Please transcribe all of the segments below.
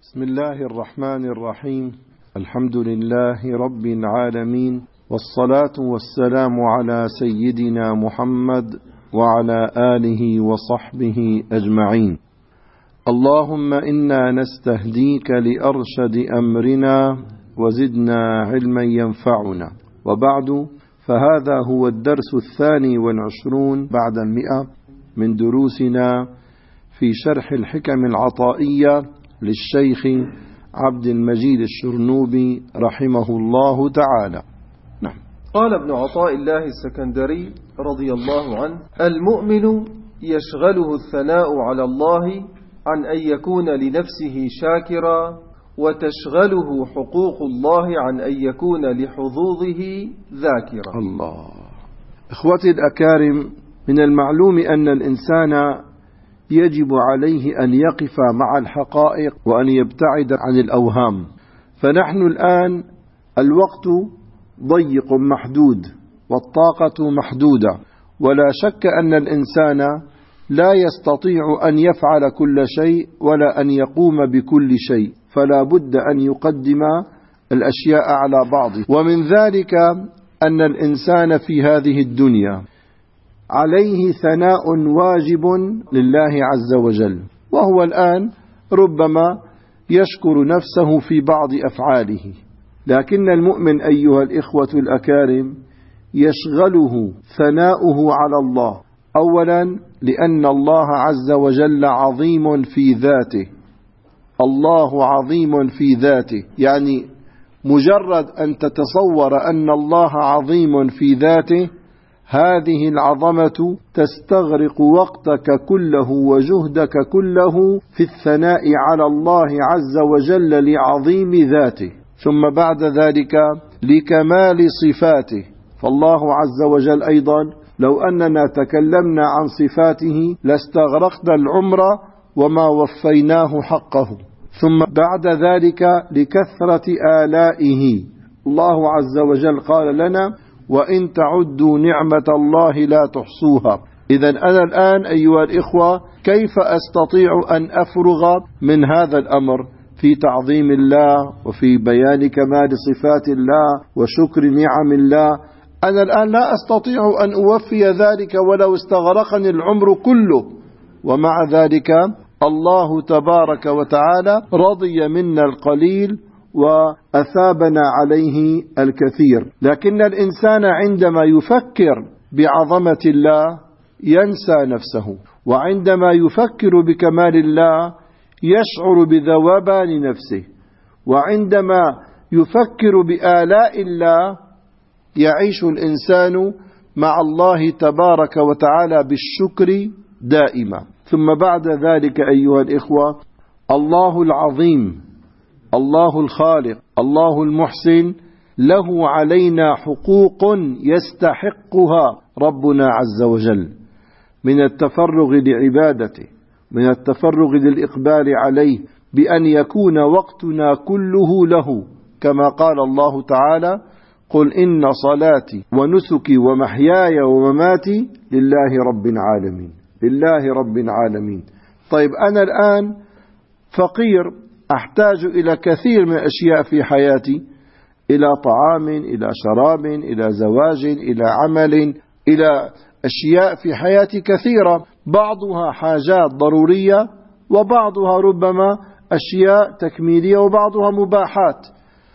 بسم الله الرحمن الرحيم. الحمد لله رب العالمين، والصلاة والسلام على سيدنا محمد وعلى آله وصحبه أجمعين. اللهم إنا نستهديك لأرشد أمرنا وزدنا علما ينفعنا. وبعد، فهذا هو الدرس 22 بعد 100 من دروسنا في شرح الحكم العطائية للشيخ عبد المجيد الشرنوبي رحمه الله تعالى. نعم. قال ابن عطاء الله السكندري رضي الله عنه: المؤمن يشغله الثناء على الله عن أن يكون لنفسه شاكرا، وتشغله حقوق الله عن أن يكون لحظوظه ذاكرا. الله. إخوتي الأكارم، من المعلوم أن الإنسان يجب عليه أن يقف مع الحقائق وأن يبتعد عن الأوهام. فنحن الآن الوقت ضيق محدود والطاقة محدودة، ولا شك أن الإنسان لا يستطيع أن يفعل كل شيء ولا أن يقوم بكل شيء، فلا بد أن يقدم الأشياء على بعض. ومن ذلك أن الإنسان في هذه الدنيا عليه ثناء واجب لله عز وجل، وهو الآن ربما يشكر نفسه في بعض أفعاله، لكن المؤمن أيها الإخوة الأكارم يشغله ثناؤه على الله، أولا لأن الله عز وجل عظيم في ذاته. الله عظيم في ذاته، يعني مجرد أن تتصور أن الله عظيم في ذاته، هذه العظمة تستغرق وقتك كله وجهدك كله في الثناء على الله عز وجل لعظيم ذاته، ثم بعد ذلك لكمال صفاته. فالله عز وجل أيضا لو أننا تكلمنا عن صفاته لاستغرقنا العمر وما وفيناه حقه. ثم بعد ذلك لكثرة آلائه. الله عز وجل قال لنا: وإن تعدوا نعمة الله لا تحصوها. إذا أنا الآن أيها الإخوة كيف أستطيع أن أفرغ من هذا الأمر في تعظيم الله وفي بيان كمال صفات الله وشكر نعم الله؟ أنا الآن لا أستطيع أن أوفي ذلك ولو استغرقني العمر كله. ومع ذلك الله تبارك وتعالى رضي منا القليل وأثابنا عليه الكثير. لكن الإنسان عندما يفكر بعظمة الله ينسى نفسه، وعندما يفكر بكمال الله يشعر بذوبان نفسه، وعندما يفكر بآلاء الله يعيش الإنسان مع الله تبارك وتعالى بالشكر دائما. ثم بعد ذلك أيها الإخوة، الله العظيم، الله الخالق، الله المحسن، له علينا حقوق يستحقها ربنا عز وجل، من التفرغ لعبادته، من التفرغ للإقبال عليه، بأن يكون وقتنا كله له، كما قال الله تعالى: قل إن صلاتي ونسكي ومحياي ومماتي لله رب العالمين. لله رب العالمين. طيب أنا الآن فقير، أحتاج إلى كثير من الأشياء في حياتي، إلى طعام، إلى شراب، إلى زواج، إلى عمل، إلى أشياء في حياتي كثيرة، بعضها حاجات ضرورية وبعضها ربما أشياء تكميلية وبعضها مباحات.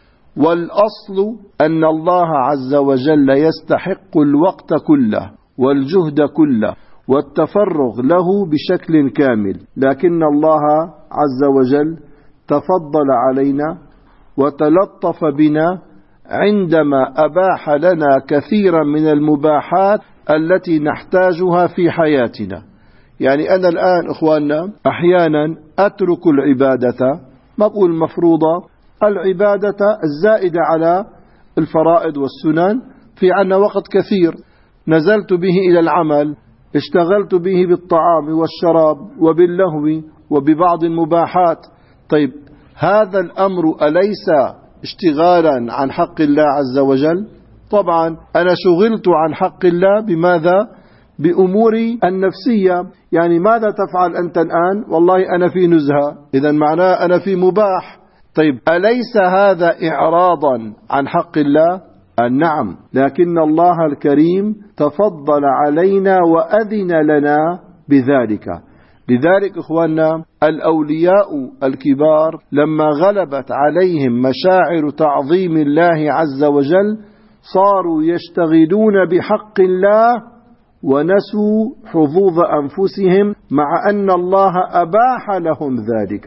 والأصل أن الله عز وجل يستحق الوقت كله والجهد كله والتفرغ له بشكل كامل، لكن الله عز وجل تفضل علينا وتلطف بنا عندما أباح لنا كثيرا من المباحات التي نحتاجها في حياتنا. يعني أنا الآن إخواننا أحيانا أترك العبادة، ما بقول مفروضة، العبادة الزائدة على الفرائض والسنن، في عنا وقت كثير نزلت به إلى العمل، اشتغلت به بالطعام والشراب وباللهو وببعض المباحات. طيب هذا الأمر أليس اشتغالا عن حق الله عز وجل؟ طبعا أنا شغلت عن حق الله بماذا؟ بأمور النفسية. يعني ماذا تفعل أنت الآن؟ والله أنا في نزهة، إذا معناه أنا في مباح. طيب أليس هذا إعراضا عن حق الله؟ نعم، لكن الله الكريم تفضل علينا وأذن لنا بذلك. لذلك إخواننا الأولياء الكبار لما غلبت عليهم مشاعر تعظيم الله عز وجل صاروا يشتغلون بحق الله ونسوا حظوظ أنفسهم، مع أن الله أباح لهم ذلك،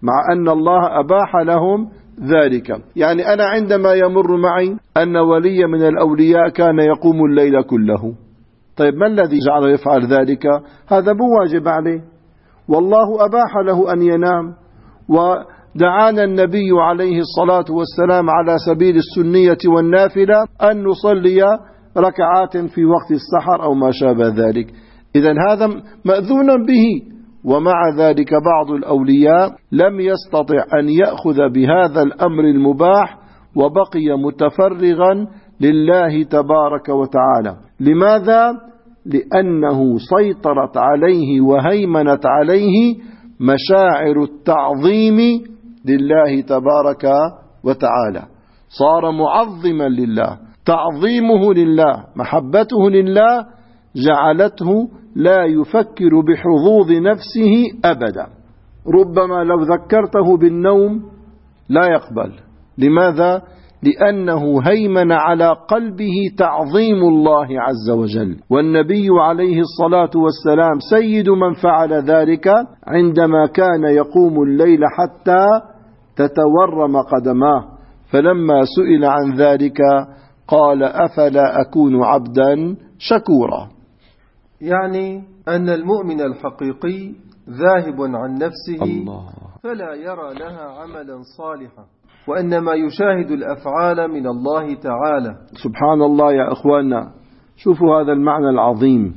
يعني أنا عندما يمر معي أن ولي من الأولياء كان يقوم الليل كله، طيب ما الذي جعله يفعل ذلك؟ هذا مو واجب عليه، والله أباح له أن ينام. ودعانا النبي عليه الصلاة والسلام على سبيل السنية والنافلة أن نصلي ركعات في وقت السحر أو ما شابه ذلك. إذن هذا مأذون به، ومع ذلك بعض الأولياء لم يستطع أن يأخذ بهذا الأمر المباح وبقي متفرغا لله تبارك وتعالى. لماذا؟ لأنه سيطرت عليه وهيمنت عليه مشاعر التعظيم لله تبارك وتعالى، صار معظما لله، تعظيمه لله، محبته لله جعلته لا يفكر بحظوظ نفسه أبدا. ربما لو ذكرته بالنوم لا يقبل. لماذا؟ لأنه هيمن على قلبه تعظيم الله عز وجل، والنبي عليه الصلاة والسلام سيد من فعل ذلك عندما كان يقوم الليل حتى تتورم قدماه، فلما سئل عن ذلك قال أفلا أكون عبدا شكورا. يعني أن المؤمن الحقيقي ذاهب عن نفسه الله، فلا يرى لها عملا صالحا، وإنما يشاهد الأفعال من الله تعالى. سبحان الله يا إخواننا، شوفوا هذا المعنى العظيم.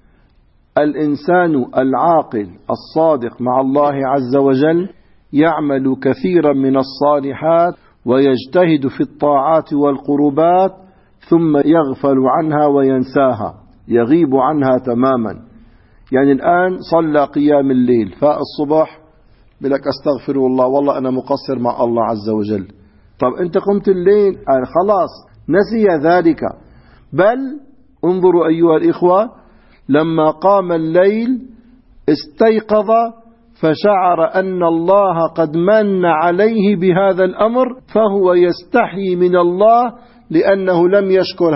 الإنسان العاقل الصادق مع الله عز وجل يعمل كثيرا من الصالحات ويجتهد في الطاعات والقربات، ثم يغفل عنها وينساها، يغيب عنها تماما. يعني الآن صلى قيام الليل، فاء الصبح بلك أستغفر الله، والله أنا مقصر مع الله عز وجل. طب أنت قمت الليل خلاص نسي ذلك. بل انظروا أيها الإخوة، لما قام الليل استيقظ فشعر أن الله قد من عليه بهذا الأمر، فهو يستحي من الله لأنه لم يشكر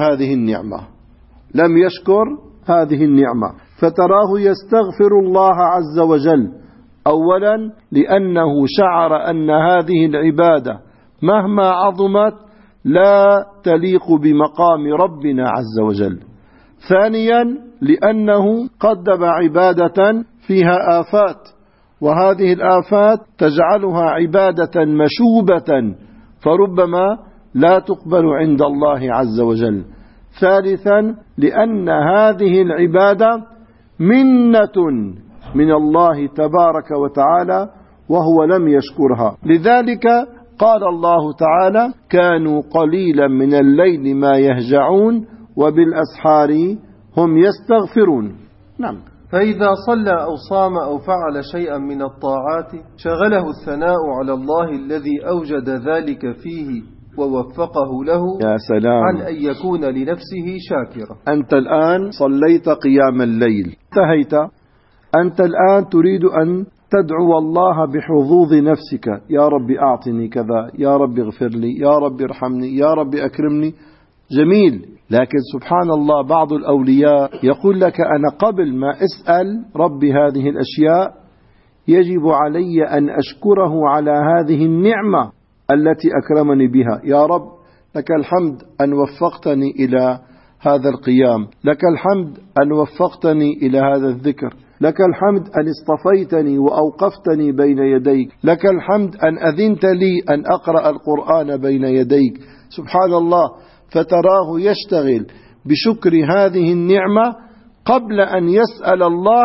هذه النعمة، فتراه يستغفر الله عز وجل. أولا لأنه شعر أن هذه العبادة مهما عظمت لا تليق بمقام ربنا عز وجل. ثانيا لأنه قدم عبادة فيها آفات، وهذه الآفات تجعلها عبادة مشوبة، فربما لا تقبل عند الله عز وجل. ثالثا لأن هذه العبادة منة من الله تبارك وتعالى وهو لم يشكرها. لذلك قال الله تعالى: كانوا قليلا من الليل ما يهجعون وبالأسحار هم يستغفرون. نعم. فإذا صلى أو صام أو فعل شيئا من الطاعات شغله الثناء على الله الذي أوجد ذلك فيه ووفقه له، يا سلام، عن أن يكون لنفسه شاكرا. أنت الآن صليت قيام الليل، انتهيت، أنت الآن تريد أن تدعو الله بحظوظ نفسك: يا رب أعطني كذا، يا رب اغفر لي، يا رب ارحمني، يا رب أكرمني. جميل. لكن سبحان الله بعض الأولياء يقول لك: أنا قبل ما أسأل ربي هذه الأشياء يجب علي أن أشكره على هذه النعمة التي أكرمني بها. يا رب لك الحمد أن وفقتني إلى هذا القيام، لك الحمد أن وفقتني إلى هذا الذكر، لك الحمد أن اصطفيتني وأوقفتني بين يديك، لك الحمد أن أذنت لي أن أقرأ القرآن بين يديك. سبحان الله. فتراه يشتغل بشكر هذه النعمة قبل أن يسأل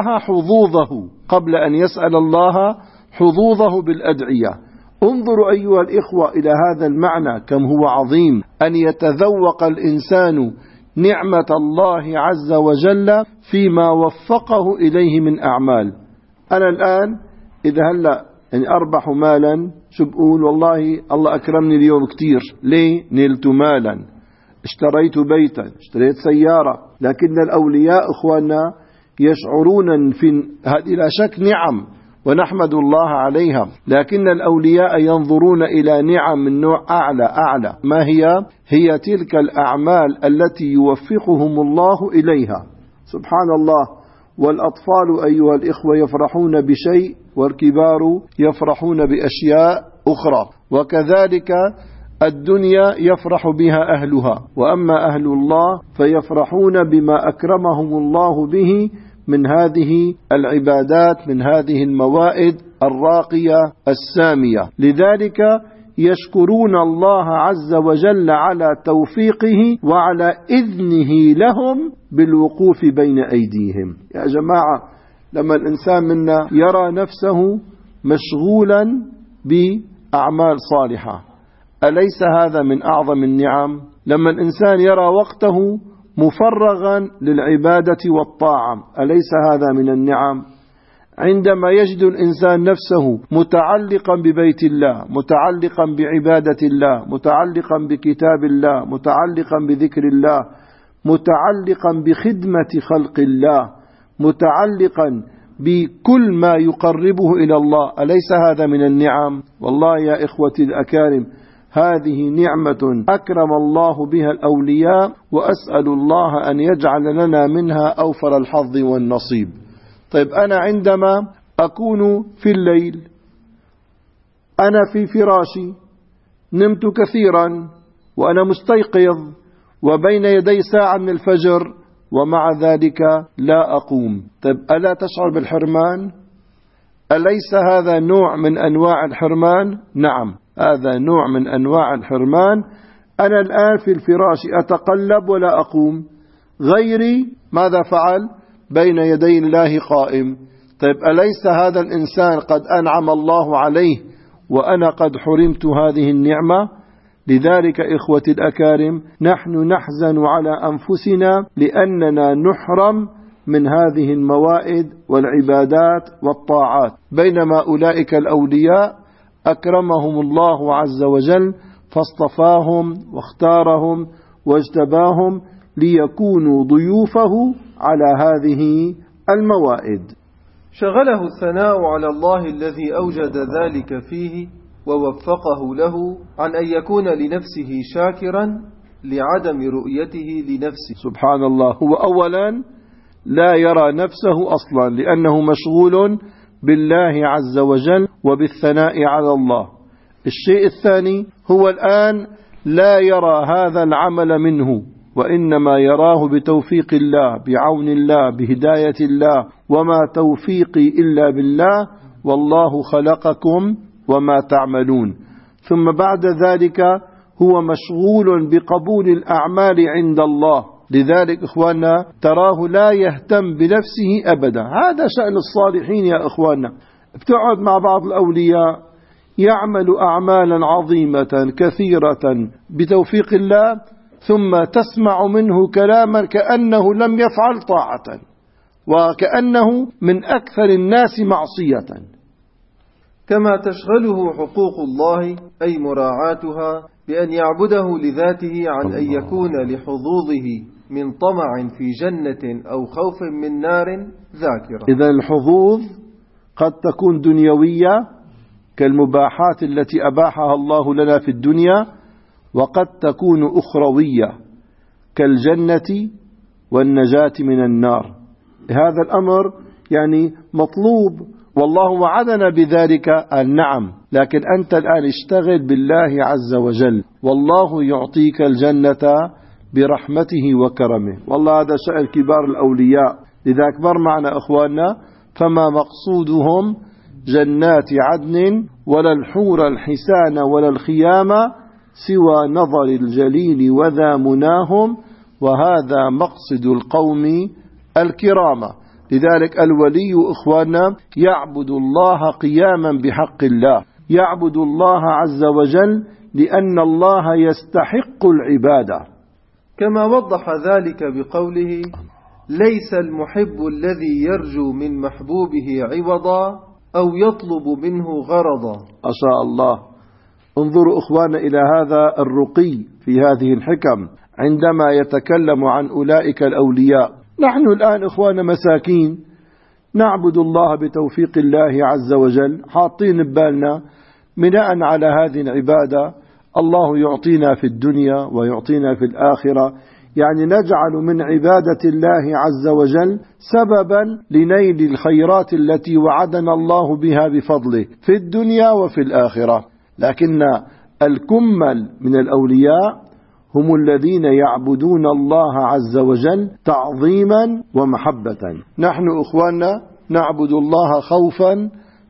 الله حظوظه بالأدعية. انظروا أيها الإخوة إلى هذا المعنى كم هو عظيم، أن يتذوق الإنسان نعمة الله عز وجل فيما وفقه إليه من أعمال. أنا الآن إذا هلأ يعني أربح مالا، شو بقول؟ والله الله أكرمني اليوم كتير. ليه؟ نلت مالا، اشتريت بيتا، اشتريت سيارة. لكن الأولياء إخواننا يشعرون في هذه لا شك نعم ونحمد الله عليها، لكن الأولياء ينظرون إلى نعم من نوع أعلى. ما هي تلك الأعمال التي يوفقهم الله إليها. سبحان الله. والأطفال أيها الإخوة يفرحون بشيء والكبار يفرحون بأشياء أخرى، وكذلك الدنيا يفرح بها أهلها، وأما أهل الله فيفرحون بما أكرمهم الله به من هذه العبادات، من هذه الموائد الراقية السامية. لذلك يشكرون الله عز وجل على توفيقه وعلى إذنه لهم بالوقوف بين أيديهم. يا جماعة، لما الإنسان منا يرى نفسه مشغولا بأعمال صالحة، أليس هذا من أعظم النعم؟ لما الإنسان يرى وقته مفرغا للعبادة والطاعة، أليس هذا من النعم؟ عندما يجد الإنسان نفسه متعلقا ببيت الله، متعلقا بعبادة الله، متعلقا بكتاب الله، متعلقا بذكر الله، متعلقا بخدمة خلق الله، متعلقا بكل ما يقربه إلى الله، أليس هذا من النعم؟ والله يا إخوتي الأكارم، هذه نعمة أكرم الله بها الأولياء، وأسأل الله أن يجعل لنا منها أوفر الحظ والنصيب. طيب، أنا عندما أكون في الليل، أنا في فراشي، نمت كثيرا وأنا مستيقظ وبين يدي ساعة من الفجر، ومع ذلك لا أقوم. طيب، ألا تشعر بالحرمان؟ أليس هذا نوع من أنواع الحرمان؟ نعم، هذا نوع من أنواع الحرمان. أنا الآن في الفراش أتقلب ولا أقوم، غيري ماذا فعل؟ بين يدي الله قائم. طيب، أليس هذا الإنسان قد أنعم الله عليه وأنا قد حرمت هذه النعمة؟ لذلك إخوتي الأكارم، نحن نحزن على أنفسنا لأننا نحرم من هذه الموائد والعبادات والطاعات، بينما أولئك الأولياء أكرمهم الله عز وجل فاصطفاهم واختارهم واجتباهم ليكونوا ضيوفه على هذه الموائد. شغله الثناء على الله الذي أوجد ذلك فيه ووفقه له عن أن يكون لنفسه شاكرا لعدم رؤيته لنفسه. سبحان الله. هو أولا لا يرى نفسه أصلا لأنه مشغول بالله عز وجل وبالثناء على الله. الشيء الثاني، هو الآن لا يرى هذا العمل منه، وإنما يراه بتوفيق الله، بعون الله، بهداية الله، وما توفيقي إلا بالله، والله خلقكم وما تعملون. ثم بعد ذلك هو مشغول بقبول الأعمال عند الله. لذلك إخواننا تراه لا يهتم بنفسه أبدا. هذا شأن الصالحين يا إخواننا. بتقعد مع بعض الأولياء يعمل أعمالا عظيمة كثيرة بتوفيق الله، ثم تسمع منه كلاما كأنه لم يفعل طاعة، وكأنه من أكثر الناس معصية. كما تشغله حقوق الله أي مراعاتها بأن يعبده لذاته عن أن يكون لحظوظه من طمع في جنة أو خوف من نار ذاكرة. إذا الحظوظ قد تكون دنيوية كالمباحات التي أباحها الله لنا في الدنيا، وقد تكون أخروية كالجنة والنجاة من النار. هذا الأمر يعني مطلوب، والله وعدنا بذلك. النعم، لكن أنت الآن اشتغل بالله عز وجل، والله يعطيك الجنة برحمته وكرمه. والله هذا شأن كبار الأولياء. لذا أكبر معنا إخواننا، فما مقصودهم جنات عدن ولا الحور الحسان ولا الخيام سوى نظر الجليل وذا مناهم، وهذا مقصد القوم الكرامة. لذلك الولي إخواننا يعبد الله قياما بحق الله، يعبد الله عز وجل لأن الله يستحق العبادة. كما وضح ذلك بقوله: ليس المحب الذي يرجو من محبوبه عوضا أو يطلب منه غرضا. أشاء الله. انظروا أخوانا إلى هذا الرقي في هذه الحكم عندما يتكلم عن أولئك الأولياء. نحن الآن أخوانا مساكين نعبد الله بتوفيق الله عز وجل، حاطين ببالنا بناء على هذه العبادة الله يعطينا في الدنيا ويعطينا في الآخرة، يعني نجعل من عبادة الله عز وجل سببا لنيل الخيرات التي وعدنا الله بها بفضله في الدنيا وفي الآخرة. لكن الكمل من الأولياء هم الذين يعبدون الله عز وجل تعظيما ومحبة. نحن أخواننا نعبد الله خوفا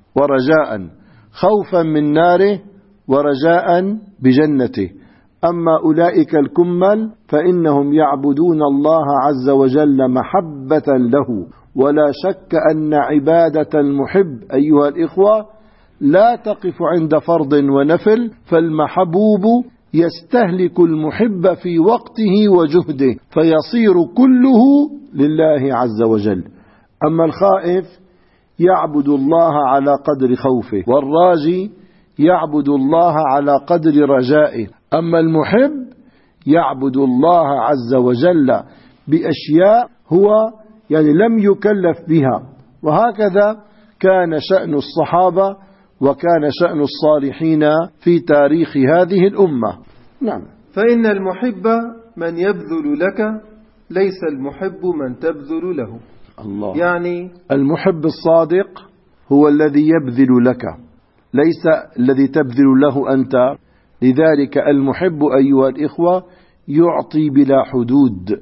ورجاء، خوفا من ناره ورجاء بجنته. أما أولئك الكمل فإنهم يعبدون الله عز وجل محبة له. ولا شك أن عبادة المحب أيها الإخوة لا تقف عند فرض ونفل، فالمحبوب يستهلك المحب في وقته وجهده فيصير كله لله عز وجل. أما الخائف يعبد الله على قدر خوفه، والراجي يعبد الله على قدر رجائه. أما المحب يعبد الله عز وجل بأشياء هو يعني لم يكلف بها. وهكذا كان شأن الصحابة وكان شأن الصالحين في تاريخ هذه الأمة. نعم. فإن المحب من يبذل لك، ليس المحب من تبذل له. الله. يعني المحب الصادق هو الذي يبذل لك، ليس الذي تبذل له أنت. لذلك المحب أيها الإخوة يعطي بلا حدود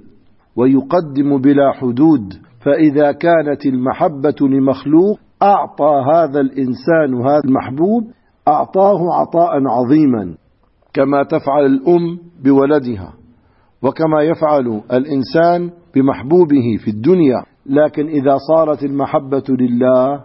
ويقدم بلا حدود. فإذا كانت المحبة لمخلوق أعطى هذا الإنسان هذا المحبوب أعطاه عطاء عظيما، كما تفعل الأم بولدها وكما يفعل الإنسان بمحبوبه في الدنيا. لكن إذا صارت المحبة لله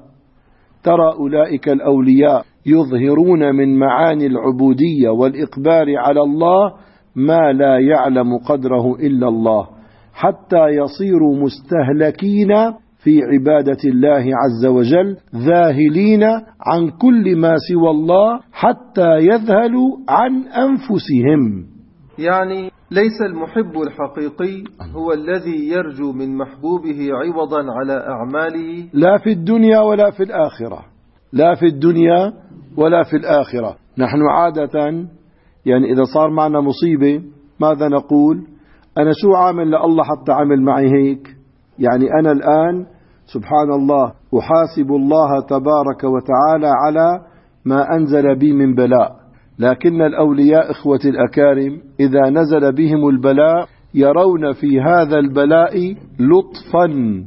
ترى أولئك الأولياء يظهرون من معاني العبودية والإقبال على الله ما لا يعلم قدره إلا الله، حتى يصيروا مستهلكين في عبادة الله عز وجل، ذاهلين عن كل ما سوى الله حتى يذهلوا عن أنفسهم. يعني ليس المحب الحقيقي هو الذي يرجو من محبوبه عوضا على أعماله، لا في الدنيا ولا في الآخرة، لا في الدنيا ولا في الآخرة. نحن عادة يعني إذا صار معنا مصيبة ماذا نقول؟ أنا شو عامل لله حتى عمل معي هيك؟ يعني أنا الآن سبحان الله أحاسب الله تبارك وتعالى على ما أنزل بي من بلاء. لكن الأولياء إخوة الأكارم إذا نزل بهم البلاء يرون في هذا البلاء لطفا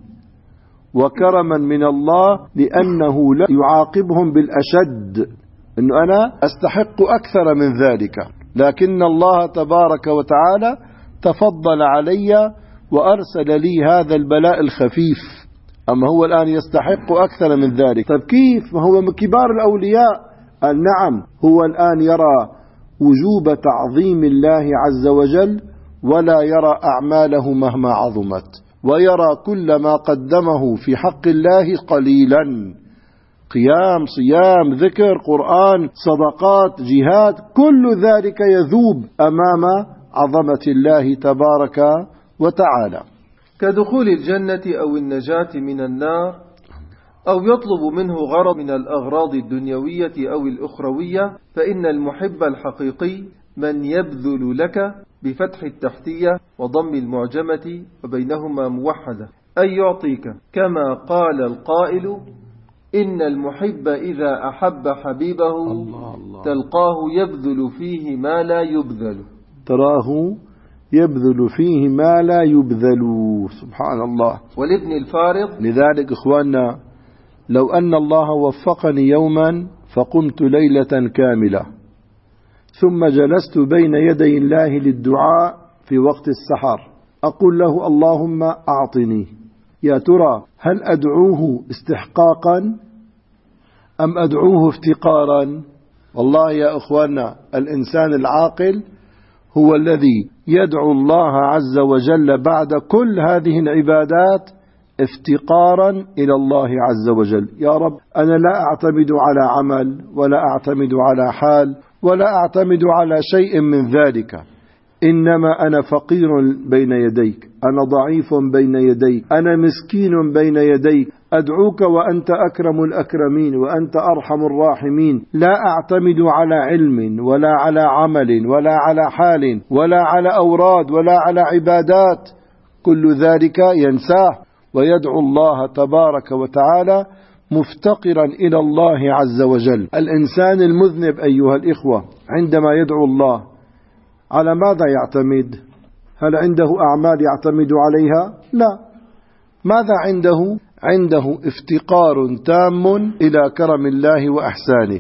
وكرما من الله، لأنه لا يعاقبهم بالأشد، أنه أنا أستحق أكثر من ذلك، لكن الله تبارك وتعالى تفضل علي وأرسل لي هذا البلاء الخفيف. أما هو الآن يستحق أكثر من ذلك. طيب كيف؟ ما هو من كبار الأولياء. نعم، هو الآن يرى وجوب تعظيم الله عز وجل ولا يرى أعماله مهما عظمت، ويرى كل ما قدمه في حق الله قليلا، قيام، صيام، ذكر، قرآن، صدقات، جهاد، كل ذلك يذوب أمام عظمة الله تبارك وتعالى. كدخول الجنة أو النجاة من النار، أو يطلب منه غرض من الأغراض الدنيوية أو الأخروية. فإن المحب الحقيقي من يبذل لك بفتح التحتية وضم المعجمة وبينهما موحدة، أي يعطيك، كما قال القائل: إن المحب إذا أحب حبيبه تلقاه يبذل فيه ما لا يبذل. تراه يبذل فيه ما لا يبذل. سبحان الله. والابن الفارض. لذلك إخواننا لو أن الله وفقني يوما فقمت ليلة كاملة ثم جلست بين يدي الله للدعاء في وقت السحر، أقول له: اللهم أعطني، يا ترى هل أدعوه استحقاقا أم أدعوه افتقارا؟ والله يا أخواننا الإنسان العاقل هو الذي يدعو الله عز وجل بعد كل هذه العبادات افتقارا إلى الله عز وجل. يا رب، أنا لا أعتمد على عمل ولا أعتمد على حال ولا أعتمد على شيء من ذلك، إنما أنا فقير بين يديك، أنا ضعيف بين يديك، أنا مسكين بين يديك، أدعوك وأنت أكرم الأكرمين وأنت أرحم الراحمين. لا أعتمد على علم ولا على عمل ولا على حال ولا على أوراد ولا على عبادات، كل ذلك ينساه ويدعو الله تبارك وتعالى مفتقرا إلى الله عز وجل. الإنسان المذنب أيها الإخوة عندما يدعو الله على ماذا يعتمد؟ هل عنده أعمال يعتمد عليها؟ لا. ماذا عنده؟ عنده افتقار تام إلى كرم الله وأحسانه.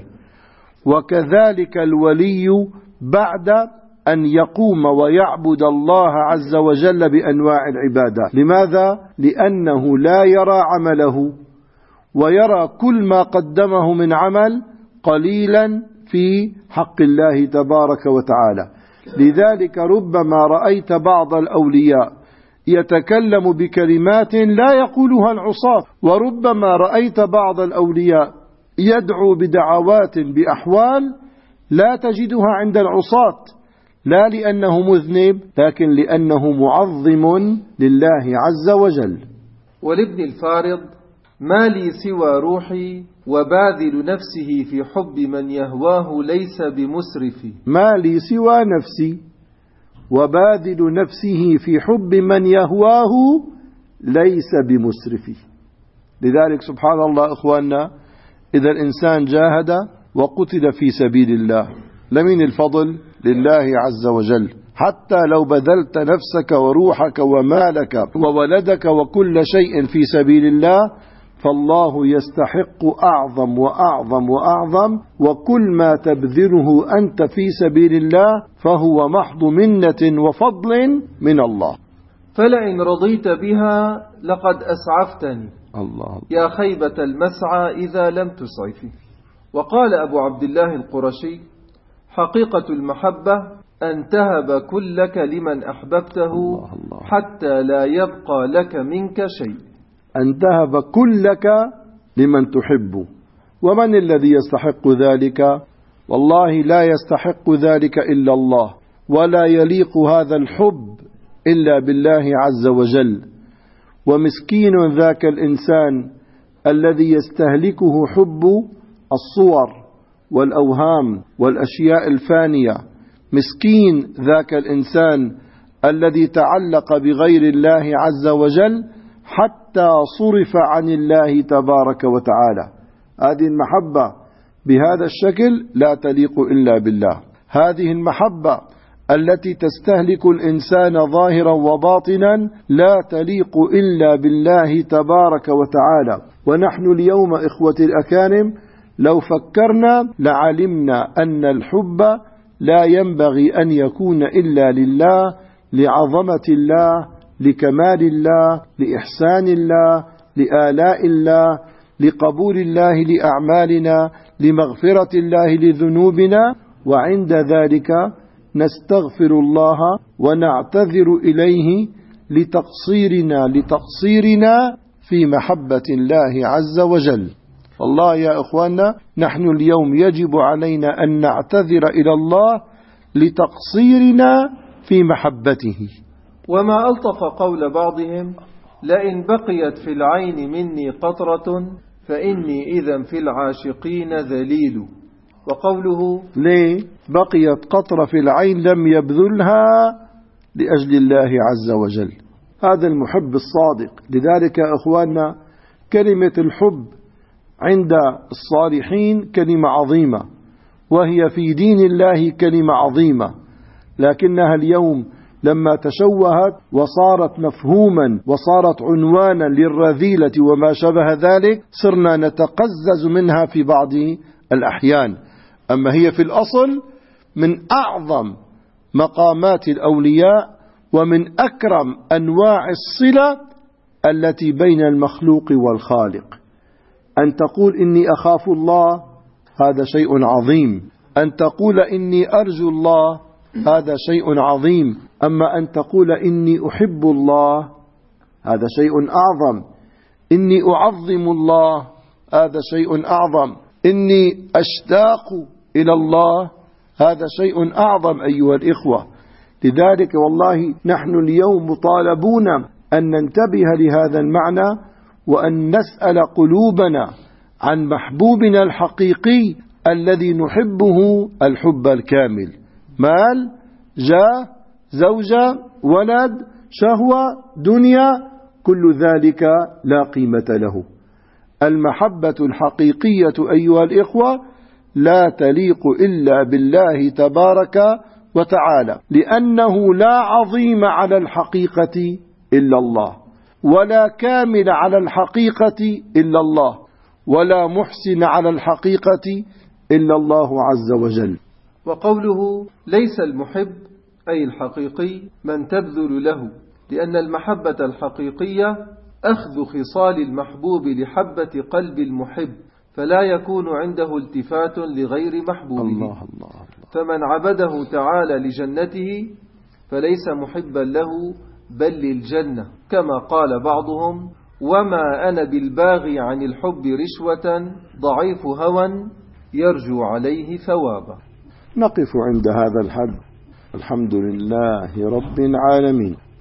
وكذلك الولي بعد أن يقوم ويعبد الله عز وجل بأنواع العبادات. لماذا؟ لأنه لا يرى عمله ويرى كل ما قدمه من عمل قليلا في حق الله تبارك وتعالى. لذلك ربما رأيت بعض الأولياء يتكلم بكلمات لا يقولها العصاة، وربما رأيت بعض الأولياء يدعو بدعوات بأحوال لا تجدها عند العصاة، لا لأنه مذنب لكن لأنه معظم لله عز وجل. ولابن الفارض: ما لي سوى روحي وباذل نفسه في حب من يهواه ليس بمسرف. ما لي سوى نفسي وباذل نفسه في حب من يهواه ليس بمسرف. لذلك سبحان الله إخواننا، إذا الإنسان جاهد وقتل في سبيل الله لمن الفضل؟ لله عز وجل. حتى لو بذلت نفسك وروحك ومالك وولدك وكل شيء في سبيل الله فالله يستحق أعظم وأعظم وأعظم، وكل ما تبذله أنت في سبيل الله فهو محض منة وفضل من الله. فلئن رضيت بها لقد أسعفتني الله يا خيبة المسعى إذا لم تسعفي. وقال أبو عبد الله القرشي: حقيقة المحبة أن تهب كلك لمن أحببته حتى لا يبقى لك منك شيء. أن تهب كلك لمن تحب. ومن الذي يستحق ذلك؟ والله لا يستحق ذلك إلا الله، ولا يليق هذا الحب إلا بالله عز وجل. ومسكين ذاك الإنسان الذي يستهلكه حب الصور والأوهام والأشياء الفانية. مسكين ذاك الإنسان الذي تعلق بغير الله عز وجل حتى صرف عن الله تبارك وتعالى. هذه المحبة بهذا الشكل لا تليق إلا بالله. هذه المحبة التي تستهلك الإنسان ظاهرا وباطنا لا تليق إلا بالله تبارك وتعالى. ونحن اليوم إخوتي الأكارم لو فكرنا لعلمنا أن الحب لا ينبغي أن يكون إلا لله، لعظمة الله، لكمال الله، لإحسان الله، لآلاء الله، لقبول الله لأعمالنا، لمغفرة الله لذنوبنا. وعند ذلك نستغفر الله ونعتذر إليه لتقصيرنا في محبة الله عز وجل. والله يا إخواننا نحن اليوم يجب علينا أن نعتذر إلى الله لتقصيرنا في محبته. وما ألطف قول بعضهم: لئن بقيت في العين مني قطرة فإني إذا في العاشقين ذليل. وقوله: ليه بقيت قطرة في العين لم يبذلها لأجل الله عز وجل. هذا المحب الصادق. لذلك يا إخواننا كلمة الحب عند الصالحين كلمة عظيمة، وهي في دين الله كلمة عظيمة، لكنها اليوم لما تشوهت وصارت مفهوما وصارت عنوانا للرذيلة وما شبه ذلك صرنا نتقزز منها في بعض الأحيان. أما هي في الأصل من أعظم مقامات الأولياء ومن أكرم أنواع الصلة التي بين المخلوق والخالق. أن تقول إني أخاف الله هذا شيء عظيم، أن تقول إني أرجو الله هذا شيء عظيم. أما أن تقول إني أحب الله هذا شيء أعظم، إني أعظم الله هذا شيء أعظم، إني أشتاق إلى الله هذا شيء أعظم أيها الإخوة. لذلك والله نحن اليوم مطالبون أن ننتبه لهذا المعنى، وأن نسأل قلوبنا عن محبوبنا الحقيقي الذي نحبه الحب الكامل. مال، جاه، زوجة، ولد، شهوة، دنيا، كل ذلك لا قيمة له. المحبة الحقيقية أيها الإخوة لا تليق إلا بالله تبارك وتعالى، لأنه لا عظيم على الحقيقة إلا الله، ولا كامل على الحقيقة إلا الله، ولا محسن على الحقيقة إلا الله عز وجل. وقوله ليس المحب أي الحقيقي من تبذل له، لأن المحبة الحقيقية أخذ خصال المحبوب لحبة قلب المحب، فلا يكون عنده التفات لغير محبوبه. الله. فمن عبده تعالى لجنته فليس محبا له بل للجنة، كما قال بعضهم: وما أنا بالباغي عن الحب رشوة ضعيف هوى يرجو عليه ثوابا. نقف عند هذا الحد. الحمد لله رب العالمين.